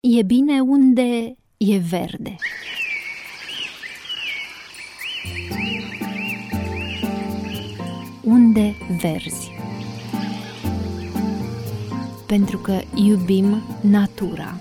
E bine unde e verde. Unde verzi. Pentru că iubim natura.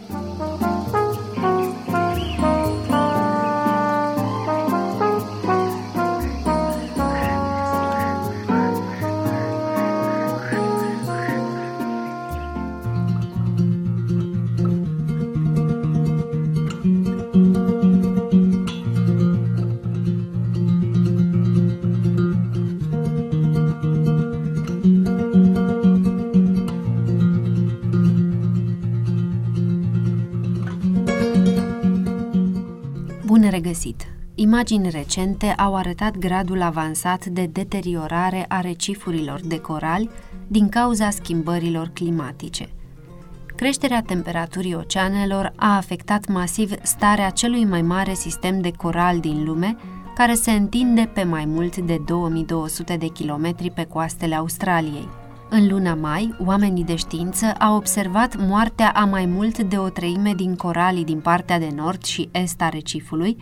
Bun regăsit! Imagini recente au arătat gradul avansat de deteriorare a recifurilor de corali din cauza schimbărilor climatice. Creșterea temperaturii oceanelor a afectat masiv starea celui mai mare sistem de corali din lume, care se întinde pe mai mult de 2200 de kilometri pe coastele Australiei. În luna mai, oamenii de știință au observat moartea a mai mult de o treime din coralii din partea de nord și est a recifului,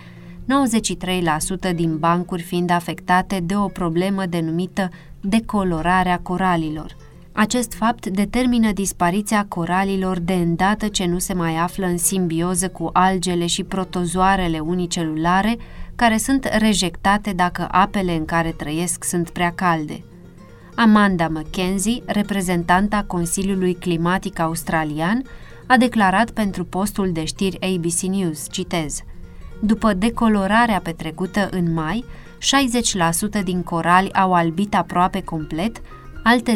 93% din bancuri fiind afectate de o problemă denumită decolorarea coralilor. Acest fapt determină dispariția coralilor de îndată ce nu se mai află în simbioză cu algele și protozoarele unicelulare, care sunt rejectate dacă apele în care trăiesc sunt prea calde. Amanda McKenzie, reprezentanta Consiliului Climatic Australian, a declarat pentru postul de știri ABC News, citez: "După decolorarea petrecută în mai, 60% din corali au albit aproape complet, alte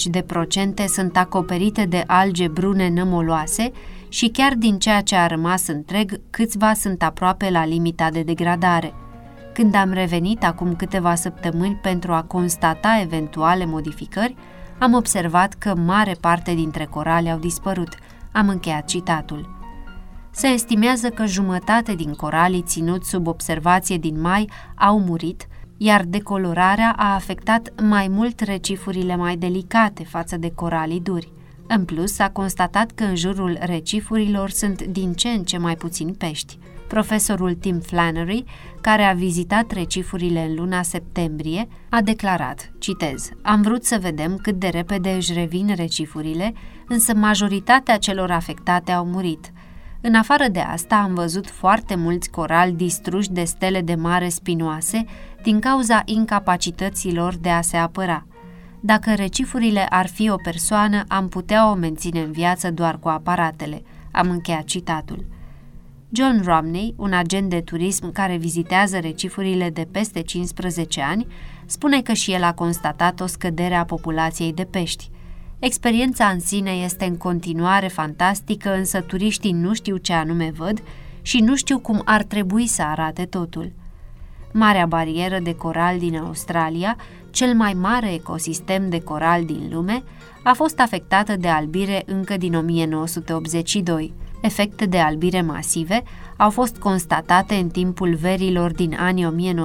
20% sunt acoperite de alge brune nămoloase și chiar din ceea ce a rămas întreg, câțiva sunt aproape la limita de degradare. Când am revenit acum câteva săptămâni pentru a constata eventuale modificări, am observat că mare parte dintre corali au dispărut." Am încheiat citatul. Se estimează că jumătate din coralii ținuți sub observație din mai au murit, iar decolorarea a afectat mai mult recifurile mai delicate față de coralii duri. În plus, s-a constatat că în jurul recifurilor sunt din ce în ce mai puțini pești. Profesorul Tim Flannery, care a vizitat recifurile în luna septembrie, a declarat, citez: "Am vrut să vedem cât de repede își revin recifurile, însă majoritatea celor afectate au murit. În afară de asta, am văzut foarte mulți corali distruși de stele de mare spinoase din cauza incapacităților de a se apăra. Dacă recifurile ar fi o persoană, am putea o menține în viață doar cu aparatele." Am încheiat citatul. John Romney, un agent de turism care vizitează recifurile de peste 15 ani, spune că și el a constatat o scădere a populației de pești. "Experiența în sine este în continuare fantastică, însă turiștii nu știu ce anume văd și nu știu cum ar trebui să arate totul." Marea barieră de coral din Australia, cel mai mare ecosistem de coral din lume, a fost afectată de albire încă din 1982. Efecte de albire masive au fost constatate în timpul verilor din anii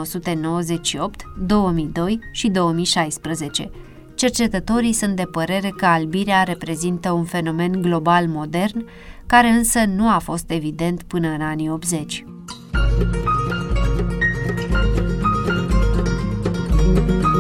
1998, 2002 și 2016. Cercetătorii sunt de părere că albirea reprezintă un fenomen global modern, care însă nu a fost evident până în anii 80.